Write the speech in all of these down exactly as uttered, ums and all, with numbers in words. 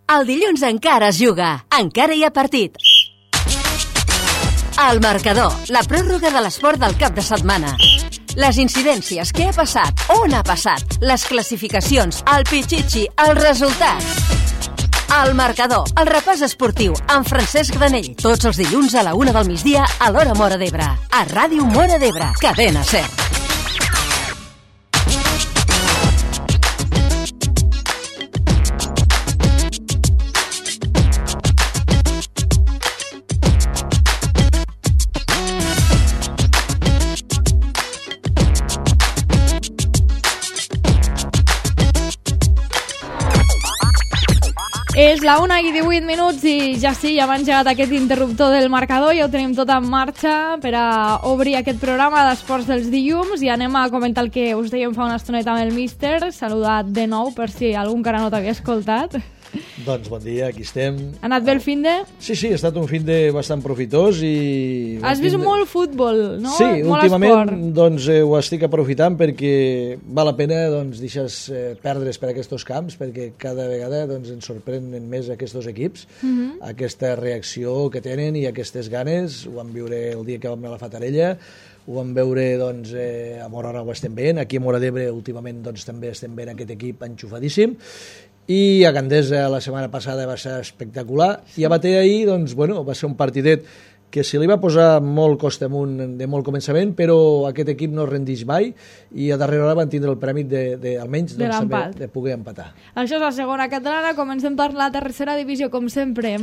El dilluns encara es juga, encara hi ha partit. El marcador, la pròrroga de l'esport del cap de setmana. Les incidències, què ha passat, on ha passat, les classificacions, el pitxitxi, els resultats. El marcador, el repàs esportiu, amb Francesc Granell. Tots els dilluns a la una del migdia a l'hora Móra d'Ebre. A Ràdio Móra d'Ebre, Cadena SER. És la una i divuit minuts i ja sí, ja m'ha engegat aquest interruptor del marcador, ja ho tenim tot en marxa per a obrir aquest programa d'esports dels dilluns i anem a comentar el que us dèiem fa una estoneta amb el míster. Saludat de nou per si algú encara no t'havia escoltat. Doncs bon dia, aquí estem. Ha anat bé el fin de? Sí, sí, ha estat un fin de bastant profitós i... Has vist de... molt futbol, no? Sí, molt últimament esport. doncs, eh, ho estic aprofitant perquè val la pena doncs, deixar eh, perdre's per aquests camps perquè cada vegada doncs, ens sorprenen més aquests equips, uh -huh. aquesta reacció que tenen i aquestes ganes. Ho vam viure el dia que vam anar a la Fatarella, ho vam veure doncs, eh, a Móra ho estem veient, aquí a Móra d'Ebre últimament doncs, també estem veient aquest equip enxufadíssim. I a Gandesa la setmana passada va ser espectacular i a Batea ahir doncs, bueno, va ser un partidet que se li va posar molt costa amunt de molt començament, però aquest equip no es rendeix mai i a darrera hora van tindre el prèmit de, de almenys de, doncs, també, de poder empatar. Això és la segona catalana, comencem per la tercera divisió com sempre.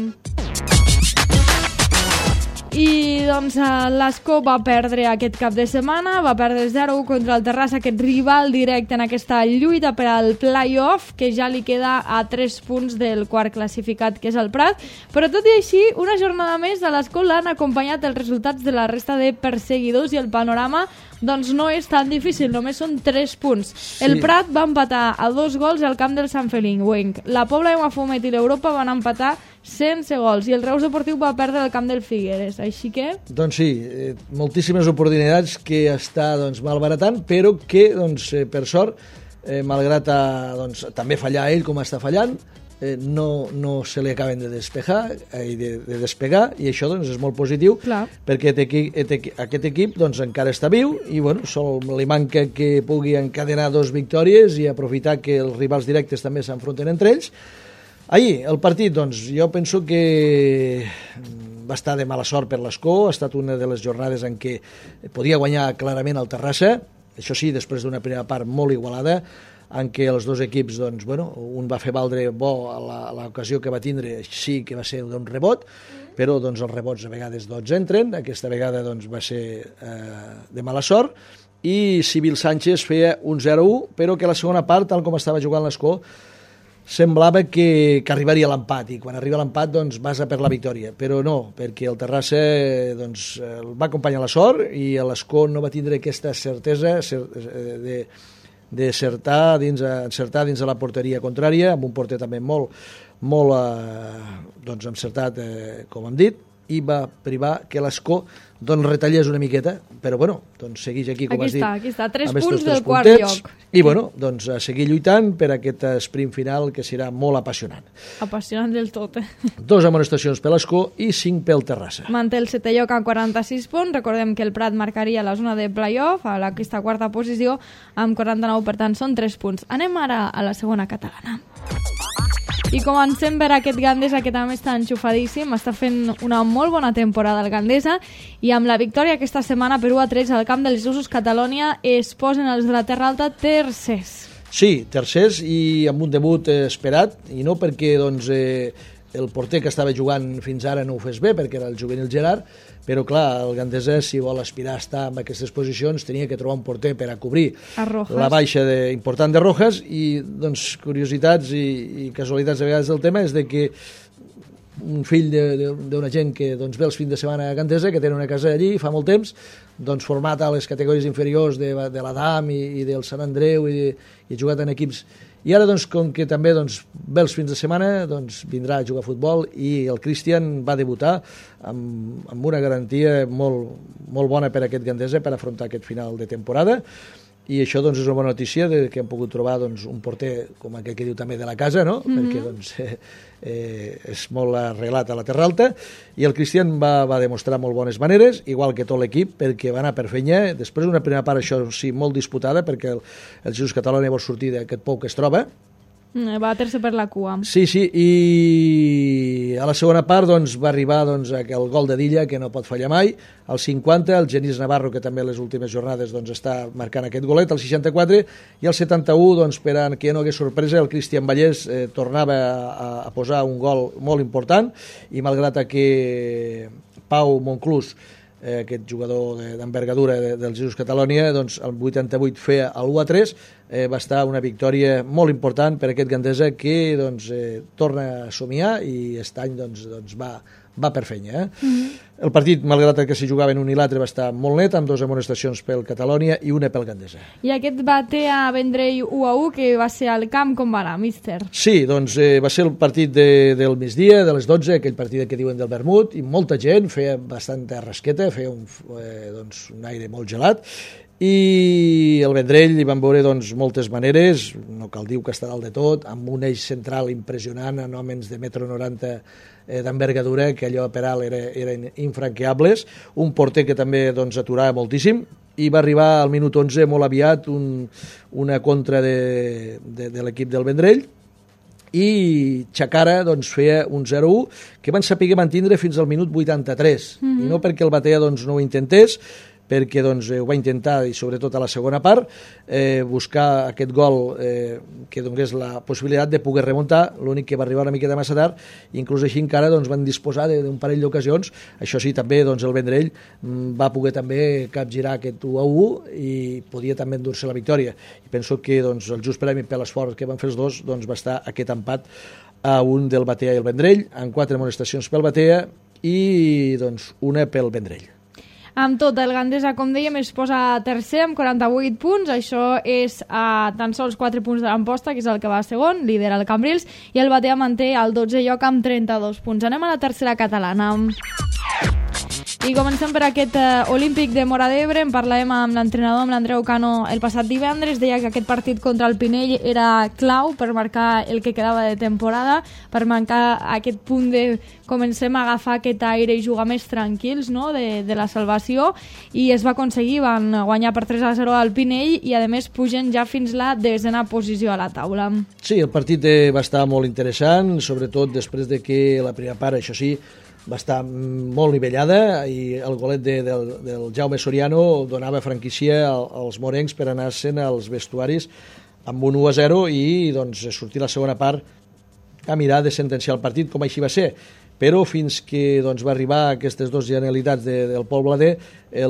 I doncs l'Escó va perdre aquest cap de setmana, va perdre zero a u contra el Terrassa, aquest rival directe en aquesta lluita per al play-off, que ja li queda a tres punts del quart classificat, que és el Prat. Però tot i així, una jornada més de l'Escó l'han acompanyat els resultats de la resta de perseguidors i el panorama doncs no és tan difícil, només són tres punts. Sí. El Prat va empatar a dos gols al camp del Sant Feliu. La Pobla i Mafumet i l'Europa van empatar sense gols i el Reus Deportiu va perdre el camp del Figueres, així que... Doncs sí, eh, moltíssimes oportunitats que està doncs, malbaratant, però que doncs, eh, per sort, eh, malgrat a, doncs, també fallar ell com està fallant, eh, no, no se li acaben de despejar eh, de, de despegar i això doncs, és molt positiu. Clar. Perquè aquest, aquest equip doncs, encara està viu i bueno, sol li manca que pugui encadenar dos victòries i aprofitar que els rivals directes també s'enfronten entre ells. Ahir, el partit, doncs, jo penso que va estar de mala sort per l'Escó, ha estat una de les jornades en què podia guanyar clarament el Terrassa, això sí, després d'una primera part molt igualada, en què els dos equips, doncs, bueno, un va fer valdre bo a l'ocasió que va tindre, sí que va ser d'un rebot, però doncs, els rebots a vegades doncs, entren, aquesta vegada doncs, va ser eh, de mala sort, i Civil Sánchez feia un zero a u, però que la segona part, tal com estava jugant l'Escó, semblava que, que arribaria l'empat i quan arriba l'empat doncs vas a per la victòria, però no, perquè el Terrassa doncs, el va acompanyar la sort i l'Escó no va tindre aquesta certesa de, de certar dins, encertar dins de la porteria contrària, amb un porter també molt, molt eh, doncs, encertat, eh, com hem dit, i va privar que l'Escó doncs retallés una miqueta, però bueno, doncs segueix aquí, com aquí has està, dit. Aquí està, tres tres punts del puntets, quart lloc. I bueno, doncs a seguir lluitant per aquest sprint final que serà molt apassionant. Apassionant del tot. Dos amonestacions per l'Escó i cinc pel Terrassa. Manté el setè lloc amb quaranta-sis punts, recordem que el Prat marcaria la zona de play-off, a aquesta quarta posició, amb quaranta-nou, per tant són tres punts. Anem ara a la segona catalana. I comencem per aquest Gandesa, que també està enxufadíssim, està fent una molt bona temporada el Gandesa, i amb la victòria aquesta setmana per u a tres al camp dels Usos Catalònia es posen els de la Terra Alta tercers. Sí, tercers i amb un debut eh, esperat, i no perquè doncs, eh, el porter que estava jugant fins ara no ho fes bé, perquè era el juvenil Gerard, però clar, el Gandesa, si vol aspirar a estar en aquestes posicions, tenia que trobar un porter per a cobrir a la baixa de, important de Rojas, i doncs curiositats i, i casualitats a vegades del tema és de que un fill d'una gent que doncs, ve els fins de setmana a Gandesa, que té una casa allí fa molt temps, doncs format a les categories inferiors de, de l'Adam i, i del Sant Andreu i, i ha jugat en equips. I ara, doncs, com que també doncs, ve els fins de setmana, doncs, vindrà a jugar a futbol i el Cristian va debutar amb, amb una garantia molt, molt bona per a aquest Gandesa per afrontar aquest final de temporada. i això doncs, és una bona notícia de que hem pogut trobar doncs, un porter, com aquell que diu també de la casa, no? Mm-hmm. Perquè doncs, eh, eh, és molt arreglat a la Terra Alta, i el Cristian va, va demostrar molt bones maneres, igual que tot l'equip, perquè va anar per fenya. Després d'una primera part, això sí, molt disputada, perquè el, el Jesús Catalonia vol sortir d'aquest pou que es troba, va bater-se per la cua. Sí, sí, i a la segona part doncs, va arribar doncs, el gol de Dilla, que no pot fallar mai, al cinquanta, el Genís Navarro, que també a les últimes jornades doncs, està marcant aquest golet, al seixanta-quatre, i al setanta-u, doncs, per a que no hagués sorpresa, el Cristian Vallès eh, tornava a, a posar un gol molt important, i malgrat que Pau Monclús, eh, aquest jugador d'envergadura de, del Jesús Catalonia, doncs, el vuitanta-vuit feia el u a tres, eh, va estar una victòria molt important per aquest Gandesa que doncs, eh, torna a somiar i aquest any doncs, doncs va, va per fenya. Eh? Mm-hmm. El partit, malgrat que s'hi jugava en un i l'altre, va estar molt net, amb dues amonestacions pel Catalonia i una pel Gandesa. I aquest bater a Vendrell u a u, que va ser al camp, com va anar, míster? Sí, doncs eh, va ser el partit de, del migdia, de les dotze, aquell partit que diuen del vermut, i molta gent, feia bastanta rasqueta, feia un, eh, doncs, un aire molt gelat, i el Vendrell hi van veure doncs, moltes maneres, no cal dir que està dalt de tot, amb un eix central impressionant, en homes de metro noranta eh, d'envergadura, que allò per alt era, eren infranqueables, un porter que també doncs, aturava moltíssim, i va arribar al minut onze molt aviat un, una contra de, de, de l'equip del Vendrell, i Chacara doncs, feia un zero a u que van saber mantindre fins al minut vuitanta-tres, mm-hmm. i no perquè el Batea doncs, no ho intentés, perquè doncs, eh, ho va intentar, i sobretot a la segona part, eh, buscar aquest gol eh, que donés la possibilitat de poder remuntar, l'únic que va arribar una miqueta massa tard, i inclús així encara doncs, van disposar d'un parell d'ocasions. Això sí, també doncs, el Vendrell mm, va poder també capgirar aquest u a u i podia també endur-se la victòria. I penso que doncs, el just premi per l'esforç que van fer els dos doncs, va estar aquest empat a un del Batea i el Vendrell, amb quatre amonestacions pel Batea i doncs, una pel Vendrell. Amb tot, el Gandesa, com dèiem, es posa tercer amb quaranta-vuit punts. Això és a tan sols quatre punts de l'Amposta, que és el que va segon, lidera el Cambrils, i el Batea manté el dotzè lloc amb trenta-dos punts. Anem a la tercera catalana. I comencem per aquest uh, Olímpic de Móra d'Ebre. En parlàvem amb l'entrenador, amb l'Andreu Cano, el passat divendres. Deia que aquest partit contra el Pinell era clau per marcar el que quedava de temporada, per marcar aquest punt de comencem a agafar aquest aire i jugar més tranquils, no?, de, de la salvació, i es va aconseguir. Van guanyar per tres a zero al Pinell i, a més, pugen ja fins la desena posició a la taula. Sí, el partit eh, va estar molt interessant, sobretot després de que la primera part, això sí, va estar molt nivellada, i el golet de, del, del Jaume Soriano donava franquícia als morencs per anar-se'n als vestuaris amb un u a zero i doncs, sortir la segona part a mirar de sentenciar el partit, com així va ser. Però fins que doncs, va arribar a aquestes dues genialitats de, del Pol Blader, el,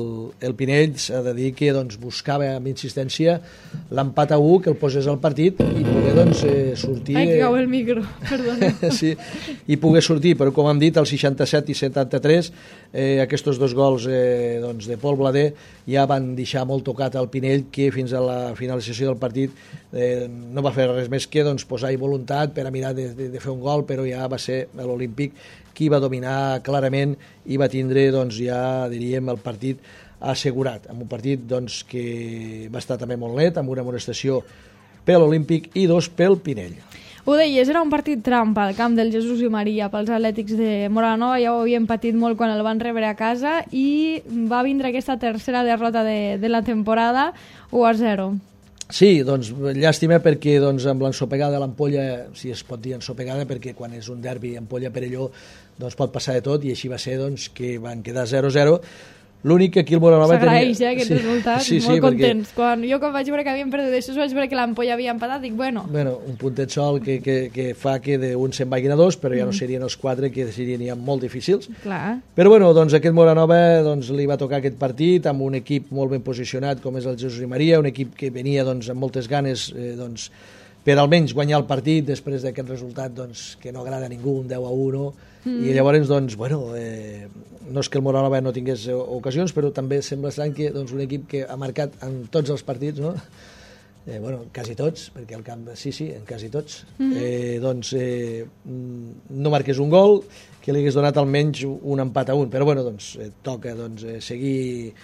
el Pinell s'ha de dir que doncs, buscava amb insistència l'empat a u, que el posés al partit i poder doncs, eh, sortir... Ai, que cau el micro, perdona. Sí, i poder sortir, però com hem dit, el seixanta-set i setanta-tres, eh, aquests dos gols eh, doncs, de Pol Blader ja van deixar molt tocat al Pinell, que fins a la finalització del partit eh, no va fer res més que doncs, posar-hi voluntat per a mirar de, de, de fer un gol, però ja va ser l'Olímpic qui va dominar clarament i va tindre doncs, ja diríem el partit assegurat, amb un partit doncs, que va estar també molt net, amb una amonestació per l'Olímpic i dos pel Pinell. Ho deies, era un partit trampa al camp del Jesús i Maria pels Atlètics de Móra la Nova. Ja ho havien patit molt quan el van rebre a casa i va vindre aquesta tercera derrota de, de la temporada, u a zero. Sí, doncs llàstima perquè doncs, amb l'ensopegada de l'Ampolla, si es pot dir ensopegada, perquè quan és un derbi Ampolla-Perelló doncs pot passar de tot, i així va ser doncs, que van quedar zero a zero. L'únic que aquí el Móra la Nova s'agraeix, tenia... eh, aquest sí, resultat, sí, sí, molt contents. perquè... Quan, jo quan vaig veure que havien perdut això, vaig veure que l'Ampolla havia empatat, dic, bueno... Bueno, un puntet sol que, que, que fa que d'un se'n vagin a dos, però ja no serien els quatre, que serien ja molt difícils. Clar. Però bueno, doncs aquest Móra la Nova doncs, li va tocar aquest partit amb un equip molt ben posicionat com és el Jesús i Maria, un equip que venia doncs, amb moltes ganes eh, doncs, per almenys guanyar el partit després d'aquest resultat doncs, que no agrada a ningú, un deu a u, no? Mm. I llavors, doncs, bueno, eh, no és que el Móra la Nova no tingués ocasions, però també sembla estrany que doncs, un equip que ha marcat en tots els partits, no? Eh, bueno, quasi tots, perquè al camp, sí, sí, en quasi tots, mm. eh, doncs eh, no marqués un gol, que li hagués donat almenys un empat a un, però bueno, doncs eh, toca doncs, eh, seguir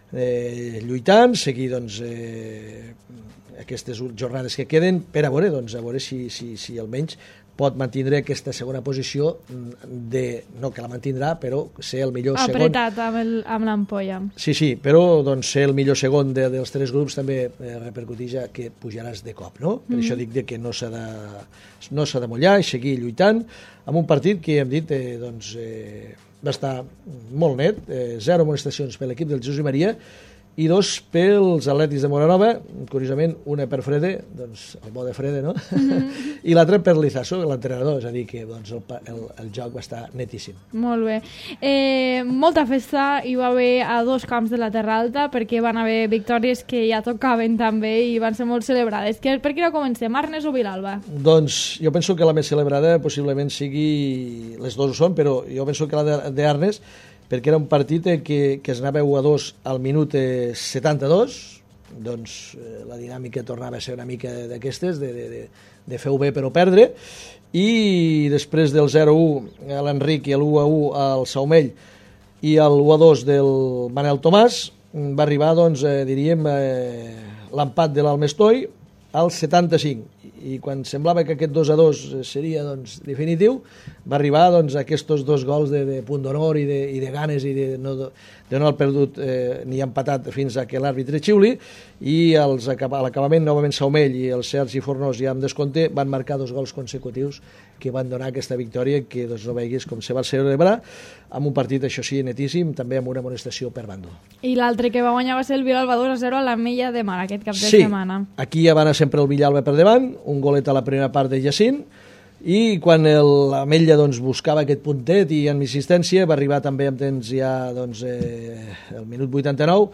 eh, lluitant, seguir doncs, eh, aquestes jornades que queden per a veure, doncs, a veure si, si, si almenys pot mantindre aquesta segona posició de, no que la mantindrà, però ser el millor Apretat segon. Apretat amb, el, amb l'ampolla. Sí, sí, però doncs, ser el millor segon de, dels tres grups també eh, repercuteix que pujaràs de cop, no? Per mm. això dic de que no s'ha de, no s'ha de mullar i seguir lluitant amb un partit que hem dit eh, doncs, eh, va estar molt net, eh, zero amonestacions per l'equip del Jesús i Maria i dos pels atlètics de Moranova, curiosament, una per Frede, doncs el bo de Frede, no? Mm-hmm. I l'altra per Lizaso, l'entrenador, és a dir, que doncs, el, el, el joc va estar netíssim. Molt bé. Eh, molta festa hi va haver a dos camps de la Terra Alta, perquè van haver victòries que ja tocaven també i van ser molt celebrades. Que, per quina comencem, Arnes o Vilalba? Doncs jo penso que la més celebrada possiblement sigui, les dues ho són, però jo penso que la d'Arnes, perquè era un partit que, que es anava u a dos al minut eh, setanta-dos, doncs eh, la dinàmica tornava a ser una mica d'aquestes, de, de, de, de fer-ho bé però perdre, i després del zero a u a l'Enric i l'u a u al Saumell i l'u a dos del Manel Tomàs, va arribar, doncs, eh, diríem, eh, l'empat de l'Almestoi al setanta-cinc, i quan semblava que aquest dos a dos seria doncs, definitiu, va arribar doncs, aquests dos gols de, de punt d'honor i, de, i de ganes i de no, de no haver perdut eh, ni empatat fins a que l'àrbitre xiuli, i als, a l'acabament novament Saumell i el Sergi Fornós ja amb descompte van marcar dos gols consecutius que van donar aquesta victòria que doncs, no veiguis com se va celebrar amb un partit, això sí, netíssim, també amb una amonestació per bàndol. I l'altre que va guanyar va ser el Vilalba dos a zero a l'Ametlla de Mar aquest cap de sí, setmana. Sí, aquí ja va anar sempre el Villalba per davant, un golet a la primera part de Jacint, i quan l'Ametlla doncs, buscava aquest puntet i amb insistència va arribar també amb temps ja doncs, eh, el minut vuitanta-nou,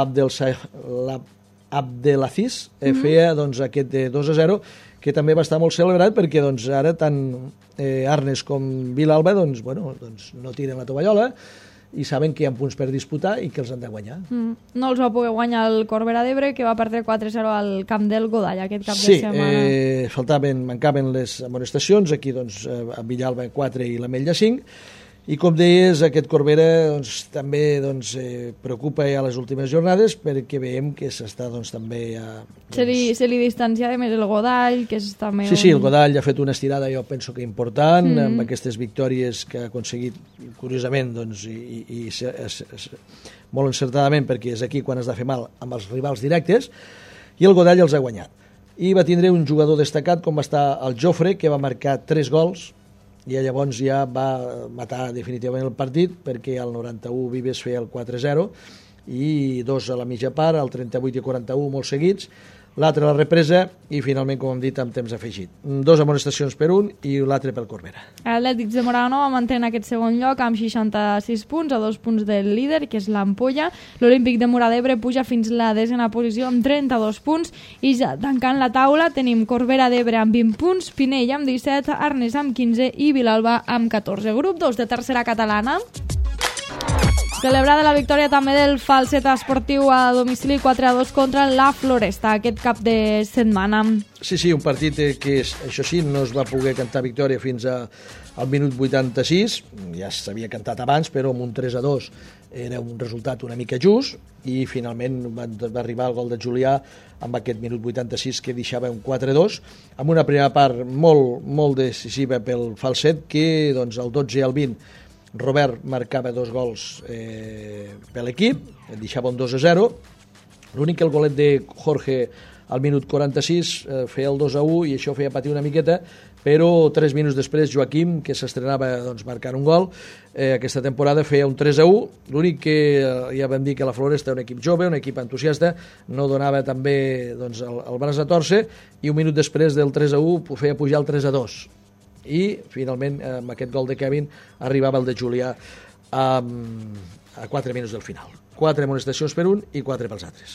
l'Abdelaziz eh, mm-hmm. feia doncs, aquest de dos a zero, que també va estar molt celebrat perquè doncs, ara tant eh, Arnes com Vilalba doncs, bueno, doncs, no tiren la tovallola i saben que hi ha punts per disputar i que els han de guanyar. Mm. No els va poder guanyar el Corbera d'Ebre, que va perdre quatre a zero al camp del Godall aquest cap sí, de setmana. Sí, eh, faltaven, mancaven les amonestacions, aquí doncs, a Villalba quatre i l'Ametlla cinc, i com deies, aquest Corbera doncs, també doncs, eh, preocupa ja les últimes jornades perquè veiem que s'està doncs, també a, doncs... se, li, se li distancia més el Godall, que és també sí, un... sí, el Godall ha fet una estirada jo penso que important, mm. amb aquestes victòries que ha aconseguit curiosament doncs, i, i, i se, es, es, molt encertadament, perquè és aquí quan has de fer mal amb els rivals directes, i el Godall els ha guanyat, i va tindre un jugador destacat com va estar el Jofre, que va marcar tres gols i llavors ja va matar definitivament el partit, perquè al noranta-u Vives feia el quatre a zero i dos a la mitja part, al trenta-vuit i quaranta-u molt seguits, l'altre a la represa i finalment, com hem dit, amb temps afegit. Dos amonestacions per un i l'altre pel Corbera. L'Atlètics de Moranova mantén aquest segon lloc amb seixanta-sis punts, a dos punts del líder, que és l'Ampolla. L'Olímpic de Móra d'Ebre puja fins la desena posició amb trenta-dos punts i ja tancant la taula tenim Corbera d'Ebre amb vint punts, Pinell amb disset, Arnes amb quinze i Vilalba amb catorze. Grup dos de tercera catalana. Celebrada la victòria també del Falset Esportiu a domicili quatre a dos contra la Floresta aquest cap de setmana. Sí, sí, un partit que, això sí, no es va poder cantar victòria fins a, al minut vuitanta-sis, ja s'havia cantat abans, però amb un tres a dos era un resultat una mica just, i finalment va, va arribar el gol de Julià amb aquest minut vuitanta-sis que deixava un quatre a dos, amb una primera part molt, molt decisiva pel Falset, que doncs, al dotze i al vint Robert marcava dos gols eh, per l'equip, deixava un dos a zero. L'únic que el golet de Jorge al minut quaranta-sis eh, feia el dos a u i això feia patir una miqueta, però tres minuts després Joaquim, que s'estrenava doncs, marcant un gol, eh, aquesta temporada feia un tres a u. L'únic que eh, ja vam dir que la Floresta era un equip jove, un equip entusiasta, no donava també doncs, el, el braç a torcer, i un minut després del tres a u feia pujar el tres a dos. I finalment amb aquest gol de Kevin arribava el de Julià a, a quatre minuts del final. Quatre amonestacions per un i quatre pels altres.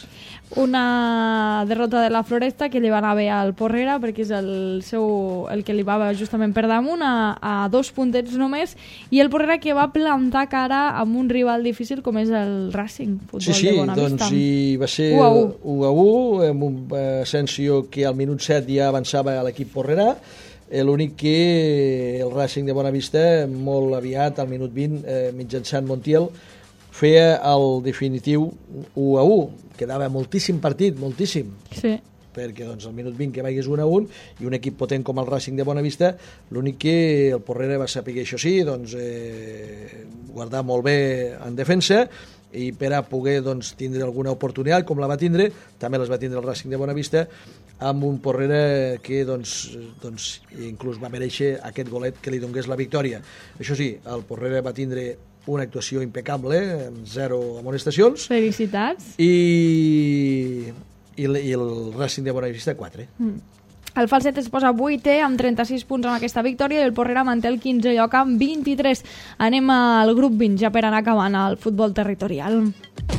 Una derrota de la Floresta que li va anar bé al Porrera, perquè és el, seu, el que li va justament per damunt a, a dos puntets només, i el Porrera que va plantar cara amb un rival difícil com és el Racing Futbol sí, sí, de Bonavista. Doncs sí, va ser u a u. u a u amb un Asensio que al minut set ja avançava a l'equip Porrera. L'únic que el Racing de Bonavista molt aviat al minut vint eh, mitjançant Montiel feia el definitiu u a u. Quedava moltíssim partit, moltíssim. Sí. Perquè doncs, al minut vint que vagis un a un i un equip potent com el Racing de Bonavista, l'únic que el Porrera va saber, això sí, doncs, eh, guardar molt bé en defensa, i per a poder doncs, tindre alguna oportunitat com la va tindre, també les va tindre el Racing de Bonavista, amb un Porrera que doncs, doncs, inclús va mereixer aquest golet que li donés la victòria. Això sí, el Porrera va tindre una actuació impecable, amb zero amonestacions. Felicitats. I, i, i el Racing de Bonavista quatre. Mm. El Falset es posa vuitè amb trenta-sis punts amb aquesta victòria i el Porrera manté el quinzè lloc amb vint-i-tres. Anem al grup vint ja per anar acabant el futbol territorial.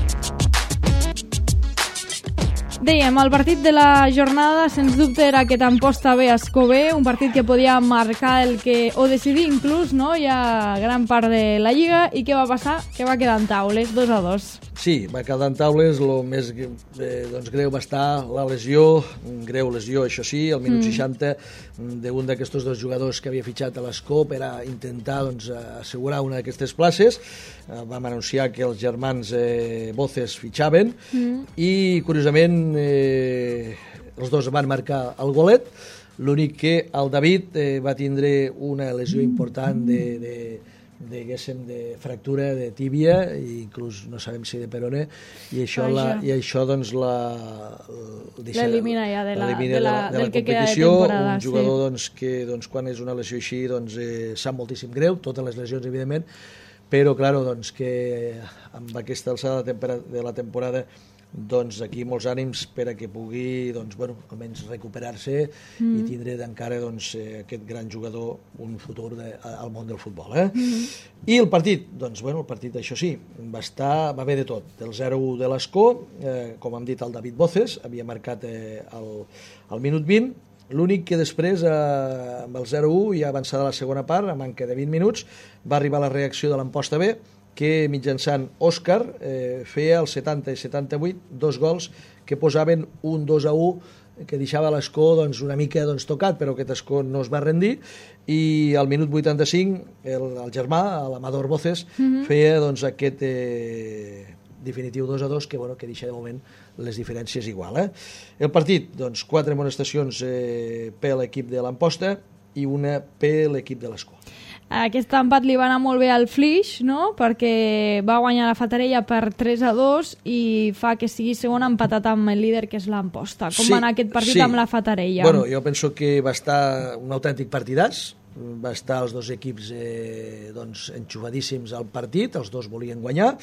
Dèiem, el partit de la jornada sens dubte era aquest Amposta B Escobé, un partit que podia marcar el que, o decidir inclús, no? Ja gran part de la Lliga. I què va passar? Que va quedar en taules, dos a dos. Sí, va quedar en taules. El més eh, doncs, greu va estar la lesió, greu lesió, això sí, al minut mm. seixanta d'un d'aquests dos jugadors que havia fitxat a l'Escó per a intentar doncs, assegurar una d'aquestes places. Eh, vam anunciar que els germans eh, Voces fitxaven mm. i, curiosament, eh, els dos van marcar el golet. L'únic que el David eh, va tindre una lesió important de... de diguéssim, de fractura de tíbia, i inclús no sabem si de perone, i això, la, i això doncs l'elimina ja de la, de la, de la, de la del que queda de competició. temporada. Un jugador sí. doncs, que doncs, quan és una lesió així doncs, eh, sap moltíssim greu, totes les lesions evidentment, però claro, doncs, que amb aquesta alçada de, tempera, de la temporada doncs aquí molts ànims per a que pugui doncs, bueno, almenys recuperar-se mm. i tindre encara doncs, aquest gran jugador un futur de, al món del futbol. Eh? Mm. I el partit, doncs, bueno, el partit, això sí, va, estar, va haver de tot. Del zero a u de l'Escó, eh, com hem dit, el David Voces havia marcat eh, el, el minut vint. L'únic que després, eh, amb el zero a u, ja avançada la segona part, a manca de vint minuts, va arribar la reacció de l'Amposta B, que mitjançant Òscar eh, feia el setanta i setanta-vuit dos gols que posaven un dos a u que deixava l'Escó doncs, una mica doncs, tocat, però aquest Escó no es va rendir, i al minut vuitanta-cinc el, el germà, l'Amador Voces, mm-hmm. feia doncs, aquest eh, definitiu dos a dos que, bueno, que deixa de moment les diferències igual. Eh? El partit, doncs, quatre amonestacions eh, per l'equip de l'Amposta i una per l'equip de l'Escó. Aquest empat li va anar molt bé al Flix, no? Perquè va guanyar la Fatarella per tres a dos i fa que sigui segon empatat amb el líder, que és l'Amposta. Com sí, va anar aquest partit sí. amb la Fatarella? Bueno, jo penso que va estar un autèntic partidàs, va estar els dos equips eh, doncs, enxufadíssims al partit, els dos volien guanyar.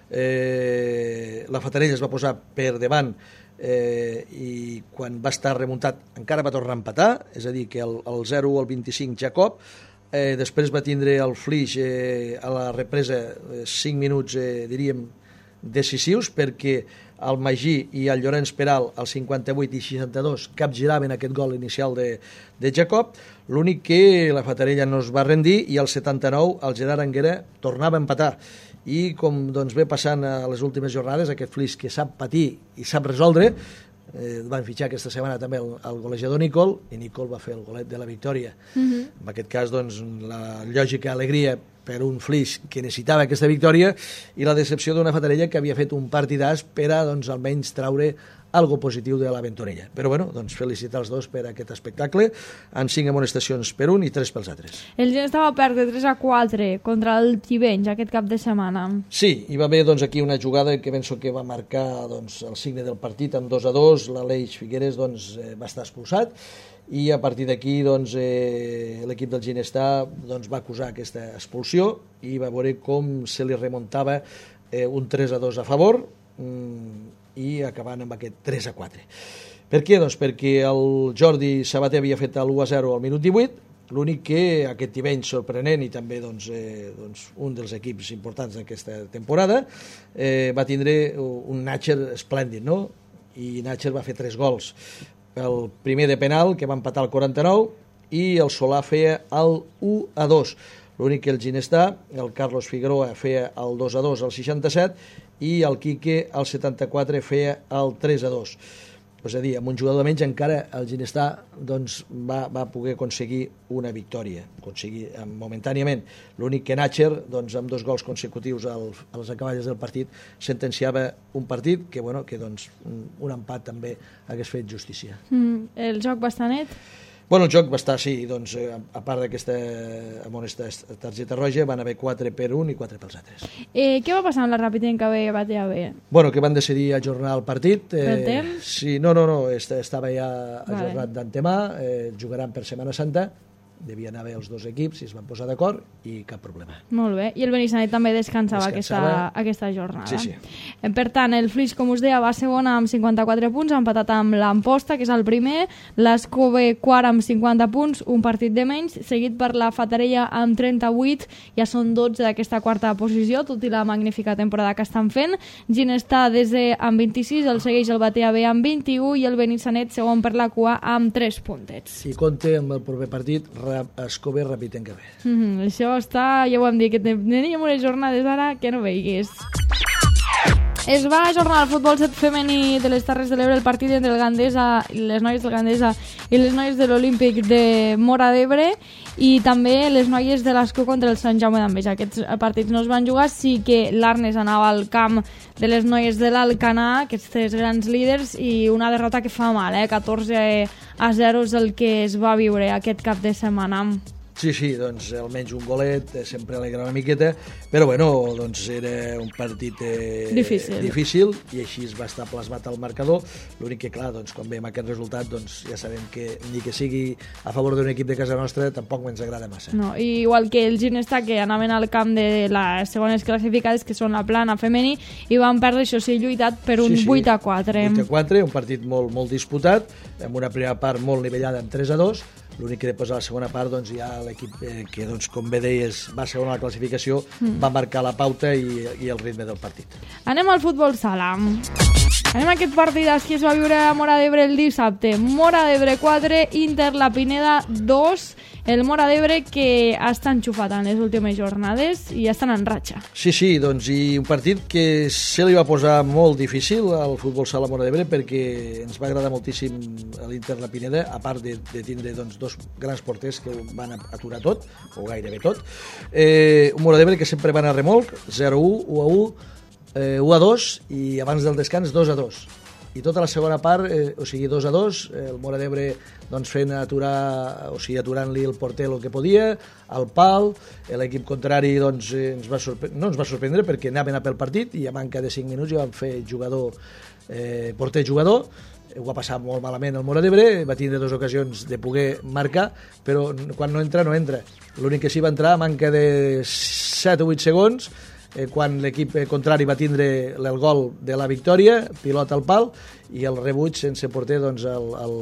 Eh, la Fatarella es va posar per davant eh, i quan va estar remuntat encara va tornar a empatar, és a dir, que el, el zero al vint-i-cinc Jacob. Eh, després va tindre el Flix eh, a la represa eh, cinc minuts, eh, diríem, decisius, perquè el Magí i el Llorenç Peral al cinquanta-vuit i seixanta-dos capgiraven aquest gol inicial de, de Jacob. L'únic que la Fatarella no es va rendir i al setanta-nou el Gerard Anguera tornava a empatar. I com doncs, ve passant a les últimes jornades, aquest Flix que sap patir i sap resoldre, Eh, van fitxar aquesta setmana també el, el golejador Nicol, i Nicol va fer el golet de la victòria. Uh-huh. En aquest cas, doncs, la lògica alegria per un Flix que necessitava aquesta victòria i la decepció d'una Fatarella que havia fet un partidàs per a, doncs, almenys traure algo positiu de l'Aventurella. Però, bueno, doncs, felicitar els dos per aquest espectacle, amb cinc amonestacions per un i tres pels altres. El Gent estava a perdre tres a quatre contra el Tivenys aquest cap de setmana. Sí, hi va haver doncs, aquí una jugada que penso que va marcar doncs, el signe del partit amb dos a dos, l'Aleix Figueres doncs, eh, va estar expulsat, i a partir d'aquí doncs, eh, l'equip del Ginestar doncs, va acusar aquesta expulsió i va veure com se li remuntava eh, un tres a dos a favor, mm, i acabant amb aquest tres a quatre. Per què? Doncs perquè el Jordi Sabater havia fet l'u a zero al minut divuit, l'únic que aquest Tivenys sorprenent i també doncs, eh, doncs, un dels equips importants d'aquesta temporada eh, va tindre un Nàcher esplèndid, no? I Nàcher va fer tres gols. El primer de penal, que va empatar al quaranta-nou, i el Solà feia el u a dos. L'únic que el Ginestar, el Carlos Figueroa, feia el dos a dos al seixanta-set i el Quique al setanta-quatre feia el tres a dos. és a dir, amb un jugador menys encara el Ginestar doncs, va, va poder aconseguir una victòria, aconseguir momentàniament. L'únic que Nàcher, doncs, amb dos gols consecutius al, a les acaballes del partit, sentenciava un partit que, bueno, que doncs, un empat també hagués fet justícia. Mm, el joc bastanet? Bueno, el joc va estar, sí, doncs, a part d'aquesta amb aquesta targeta roja, van haver quatre per un i quatre pels altres. Eh, què va passar amb la Rapidenca B i Batea B? Bueno, que van decidir ajornar el partit. Per temps? Sí, no, no, no, estava ja ajornat vale. d'antemà, eh, jugaran per Setmana Santa, devien haver els dos equips i es van posar d'acord i cap problema. Molt bé, i el Benissanet també descansava, descansava. Aquesta, aquesta jornada. Sí, sí. Per tant, el Flix, com us deia, va segona amb cinquanta-quatre punts, empatat amb l'Amposta, que és el primer, l'Escove quart amb cinquanta punts, un partit de menys, seguit per la Fatarella amb trenta-vuit, ja són dotze d'aquesta quarta posició, tot i la magnífica temporada que estan fent. Ginestar desè amb vint-i-sis, el segueix el Batea B amb vint-i-u i el Benissanet segon per la cua amb tres puntets. I compte amb el proper partit, Escove Rapidenca B. Mm -hmm, això està, ja ho hem dit, que teníem unes jornades ara que no veiguis. Es va ajornar el futbol set femení de les Terres de l'Ebre el partit entre el Gandesa, les noies del Gandesa i les noies de l'Olímpic de Móra d'Ebre i també les noies de l'Escó contra el Sant Jaume d'Enveja. Aquests partits no es van jugar, sí que l'Arnes anava al camp de les noies de l'Alcanar, aquests grans líders, i una derrota que fa mal, eh? catorze a zero és el que es va viure aquest cap de setmana. Sí, sí, doncs almenys un golet sempre alegra una miqueta, però bueno, doncs era un partit eh, difícil. difícil i així es va estar plasmat al marcador. L'únic que, clar, doncs, quan veiem aquest resultat, doncs ja sabem que ni que sigui a favor d'un equip de casa nostra tampoc ens agrada massa. No, i igual que el Ginestar, que anaven al camp de les segones classificades, que són la plana femení, i van perdre, això sí, lluitat per un sí, sí, vuit a quatre. vuit a quatre, un partit molt, molt disputat, amb una primera part molt nivellada amb tres a dos, l'únic que després a la segona part doncs, ja l'equip eh, que, doncs, com bé deies, va segon a la classificació, mm. va marcar la pauta i, i el ritme del partit. Anem al futbol sala. Anem a aquest partidàs que es va viure a Móra d'Ebre el dissabte. Móra d'Ebre quatre, Inter La Pineda dos. El Móra d'Ebre que està enxufat en les últimes jornades i estan en ratxa. Sí, sí, doncs i un partit que se li va posar molt difícil al futbol sala Móra d'Ebre perquè ens va agradar moltíssim l'Inter La Pineda, a part de, de tindre doncs, dos grans porters que van aturar tot, o gairebé tot. Eh, un Móra d'Ebre que sempre van a remolc, zero a u, u a u, eh, u a dos i abans del descans dos a dos. I tota la segona part, eh, o sigui, dos a dos, eh, el Móra d'Ebre doncs, fent aturar, o sigui, aturant-li el porter el que podia, al pal, l'equip contrari doncs, eh, ens va no ens va sorprendre perquè anaven a pel partit i a manca de cinc minuts ja van fer jugador, eh, porter-jugador. Ho va passar molt malament el Móra d'Ebre, va tindre dues ocasions de poder marcar, però quan no entra, no entra. L'únic que sí va entrar a manca de set o vuit segons, eh, quan l'equip contrari va tindre el gol de la victòria, pilota al pal, i el rebuig sense porter, doncs, el, el,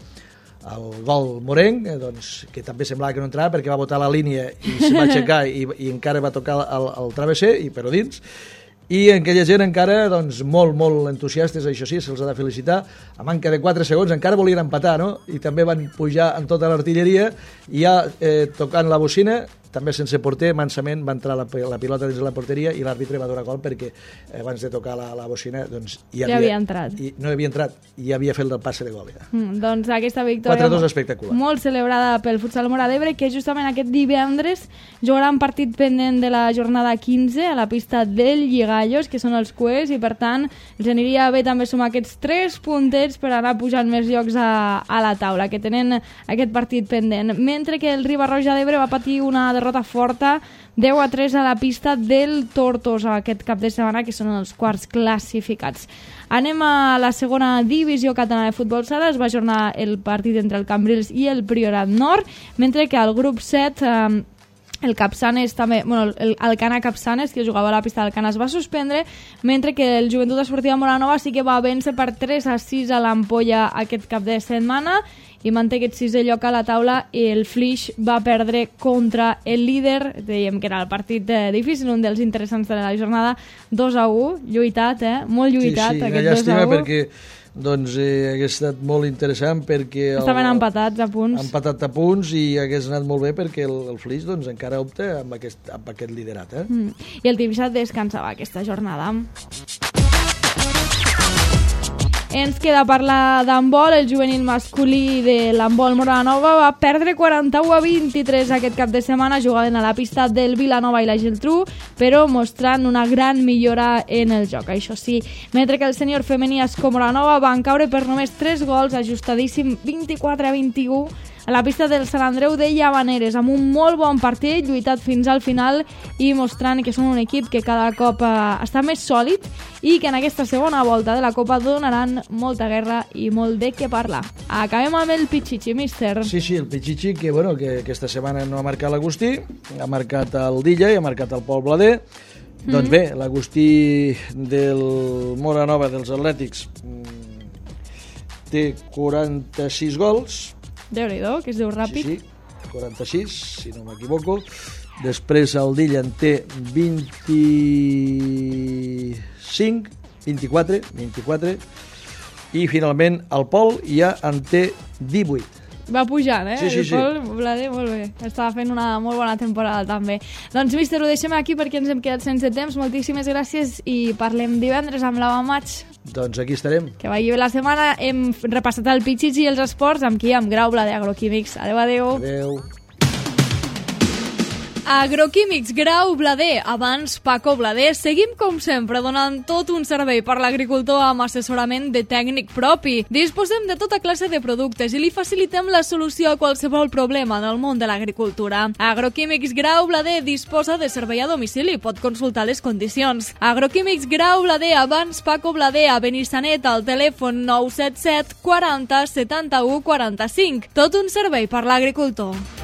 el gol morenc, eh, doncs, que també semblava que no entrava perquè va botar la línia i se va aixecar i, i encara va tocar el, el travesser, i però dins. I aquella gent encara, doncs, molt, molt entusiastes, això sí, se'ls ha de felicitar, a manca de quatre segons encara volien empatar, no? I també van pujar en tota l'artilleria i ja eh, tocant la bocina, també sense porter, mansament va entrar la, la pilota dins de la porteria i l'àrbitre va donar gol perquè eh, abans de tocar la, la bocina doncs, ja, ja havia, havia entrat. I, no havia entrat, i ja havia fet el passe de gol. Ja. Mm, doncs aquesta victòria quatre a dos espectacular. Molt celebrada pel futsal Móra d'Ebre, que justament aquest divendres jugaran partit pendent de la jornada quinze a la pista del Lligallos, que són els Cues, i per tant els aniria bé també sumar aquests tres puntets per anar pujant més llocs a, a la taula, que tenen aquest partit pendent. Mentre que el Riba-roja d'Ebre va patir una derrota forta, deu a tres a la pista del Tortosa aquest cap de setmana, que són els quarts classificats. Anem a la segona divisió catalana de futbol sala. Es va ajornar el partit entre el Cambrils i el Priorat Nord, mentre que al grup set eh, el Capçanes també, bueno, el Alcanar Capçanes, que jugava a la pista d'Alcanar, es va suspendre, mentre que el Joventut Esportiva Moranova sí que va vèncer per tres a sis a l'Ampolla aquest cap de setmana i manté aquest sisè lloc a la taula, i el Flix va perdre contra el líder, dèiem que era el partit eh, difícil, un dels interessants de la jornada, dos a u, lluitat, eh? Molt lluitat, sí, sí, aquest dos a u. Perquè doncs eh, hagués estat molt interessant perquè... El, Estaven empatats a punts. Empatat a punts i hagués anat molt bé perquè el, el Flix doncs, encara opta amb aquest, amb aquest liderat. Eh? Mm. I el Tibissat descansava aquesta jornada. Ens queda parlar d'handbol. El juvenil masculí de l'handbol Moranova va perdre quaranta-u a vint-i-tres aquest cap de setmana. Jugaven a la pista del Vilanova i la Geltrú, però mostrant una gran millora en el joc. Això sí, mentre que el sènior femení Esco Moranova van caure per només tres gols, ajustadíssim vint-i-quatre a vint-i-u, a la pista del Sant Andreu de Llavaneres, amb un molt bon partit, lluitat fins al final i mostrant que són un equip que cada cop eh, està més sòlid i que en aquesta segona volta de la Copa donaran molta guerra i molt de què parlar. Acabem amb el Pichichi, míster. Sí, sí, el Pichichi, que, bueno, que aquesta setmana no ha marcat l'Agustí, ha marcat el Dilla i ha marcat el Pol Blader. Mm-hmm. Doncs bé, l'Agustí del Moranova, dels Atlètics, té quaranta-sis gols. Déu-n'hi-do, que es diu ràpid. Sí, sí, quaranta-sis, si no m'equivoco. Després el Dilla en té vint-i-cinc, vint-i-quatre, vint-i-quatre, i finalment el Pol ja en té divuit. Va pujant, eh? Sí, sí, el Pol Blader, molt bé. Estava fent una molt bona temporada, també. Doncs, míster, ho deixem aquí perquè ens hem quedat sense temps. Moltíssimes gràcies i parlem divendres amb l'Ava Maig. Doncs aquí estarem. Que vagi bé la setmana. Hem repassat el Pichichi i els esports amb qui? Amb Grau Blader Agroquímics. Adéu, adéu. Adéu. Agroquímics Grau Blader, abans Paco Blader. Seguim, com sempre, donant tot un servei per l'agricultor amb assessorament de tècnic propi. Disposem de tota classe de productes i li facilitem la solució a qualsevol problema del món de l'agricultura. Agroquímics Grau Blader disposa de servei a domicili. Pot consultar les condicions. Agroquímics Grau Blader, abans Paco Blader, a Benissanet, al telèfon nou set set quaranta setanta-u quaranta-cinc. Tot un servei per l'agricultor.